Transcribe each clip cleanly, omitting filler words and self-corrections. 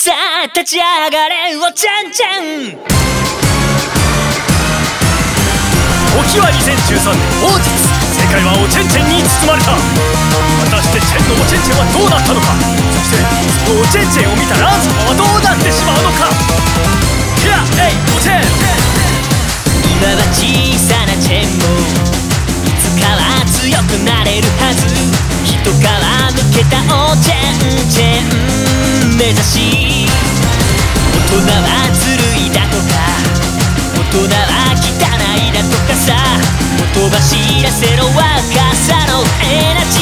さあ立ち上がれおちゃんちゃん。 時は2013年某日、世界はおちぇんちぇんに包まれた。果たしてチェンのおちぇんちぇんはどうなったのか。そしてそのおちぇんちぇんを見たラン様はどうなってしまうのか。ヒアエイおちぇん。 今は小さなチェンもいつかは強くなれるはず。人から抜けたおちぇんちぇん目指し、大人はずるいだとか大人は汚いだとかさ、ほとばしらせろ若さのエナジ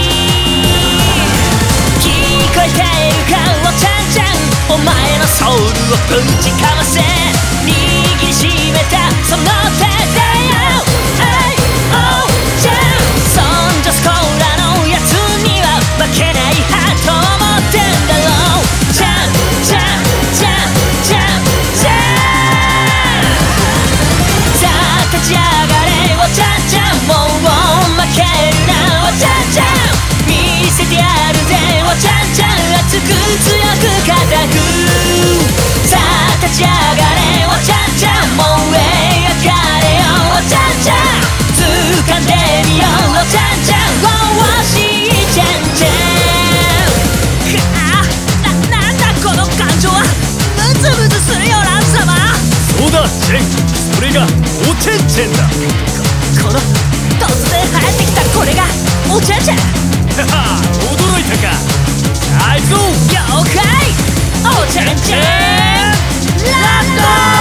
ー。聞こえているかおちゃんちゃん、お前のソウルをぶちかわせ、握りしめたその手でよ、おちゃん。そんじょそこらのやつには負けないはと思ってんだろう。ちゃんちゃんちゃんちゃんちゃん。さあ立ち上がれおちゃんちゃん、もう負けるなおちゃんちゃん。見せてやるぜおちゃんちゃん、熱く強く固く。さあ立ち上がれおちゃんちゃん、もう描かれよおちゃんちゃん。掴んでみようおちゃんちゃん、おしいちゃんちゃん。なんだこの感情は、ムズムズするよラン様。 そうだチェン、それがおちぇんちぇんだ。 この突然生えてきたこれがおちゃんちゃん。 はは驚いたか。さあ行くぞ。 了解。おちゃんちゃんランド。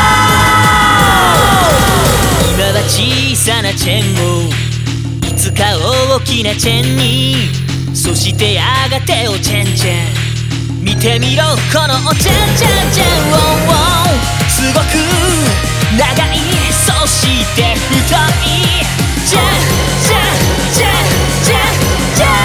今は小さなチェンもいつか大きなチェンに、そしてやがておちゃんちゃん。見てみろこのおちゃんちゃんちゃん、すごく長い、そして太い。じゃんじゃんじゃんじゃんじゃん。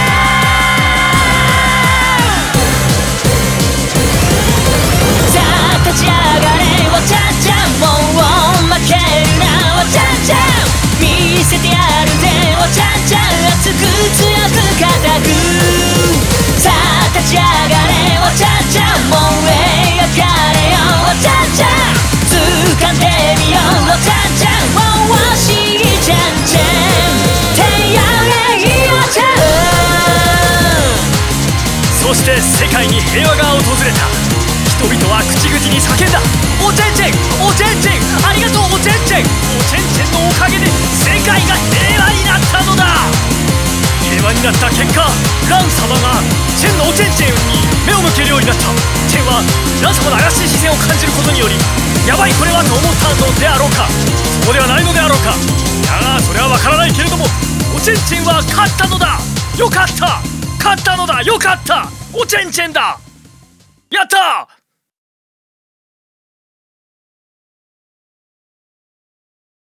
さあ立ち上がれおちゃんちゃん、もう負けるなおちゃんちゃん。見せてやるぜおちゃんちゃん、熱く強く固く。さあ立ち上がれおちゃんちゃん、もう描かれよおちゃんちゃん。掴んでみようおちゃんちゃん、おしいちゃんちゃん。てやれおちゃん。 そして世界に平和が訪れた。人々は口々に叫んだ。おちぇんちぇんおちぇんちぇん、ありがとうおちぇんちぇん。おちぇんちぇんのおかげで世界が平和になったのだ。平和になった結果、ラン様がチェンのおちぇんちぇんに目を向けるようになった。チェンはラン様の怪しい視線を感じることにより、やばいこれはと思ったのであろうか、そうではないのであろうか。だがそれはわからないけれども、おちぇんちぇんは勝ったのだ。よかった、勝ったのだ、よかった。おちぇんちぇんだ、やった。